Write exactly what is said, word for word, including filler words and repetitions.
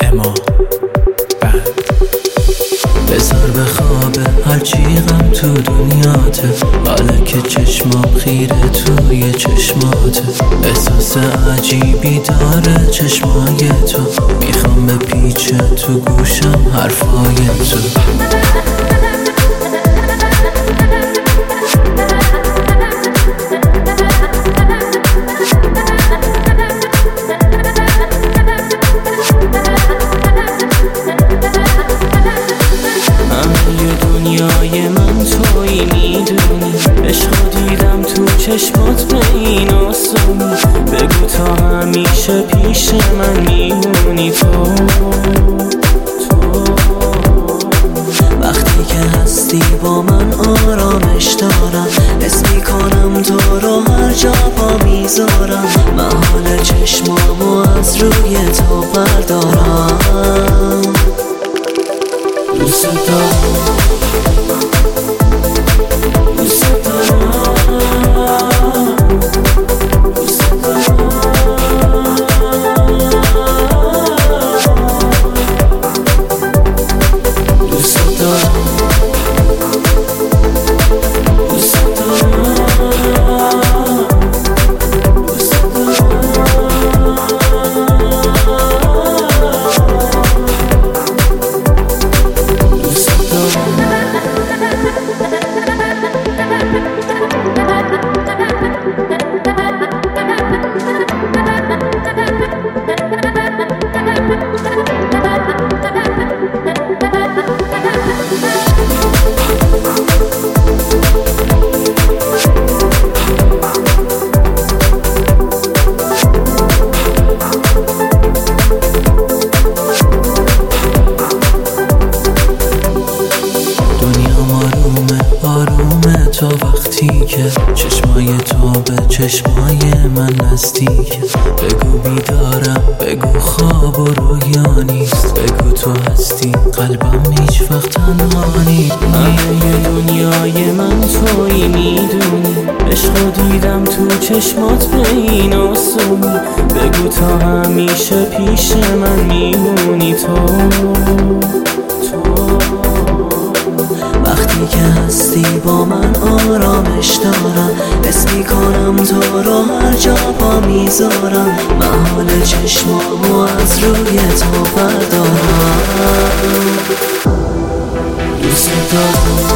اما بند بذار به خوابه هرچی غم تو دنیاته، حالا که چشمام خیره توی چشماته. احساس عجیبی داره چشمای تو، میخوام به پیچه تو گوشم حرفای تو. دنیای من تویی میدونی، عشقو دیدم تو چشمات به این آسونی. بگو تا همیشه پیش من میمونی تو تو وقتی که هستی با من آرامش دارم، حس میکنم تو رو هر جا پا میذارم. من حال چشمامو از روی تو بردارم. دوست دارم تا وقتی که چشمای تو به چشمای من نزدیکه. بگو بیدارم، بگو خواب و رویا نیست، بگو تو هستی قلبم هیچ وقت تنها نیست. همه دنیای من تویی میدونی، عشقو دیدم تو چشمات به این آسونی. بگو تا همیشه پیش من میمونی تو تو وقتی که هستی با من آرامش دارم، حس میکنم تو رو هر جا پا میذارم. من حال چشمامو از روی تو بردارم. دوست دارم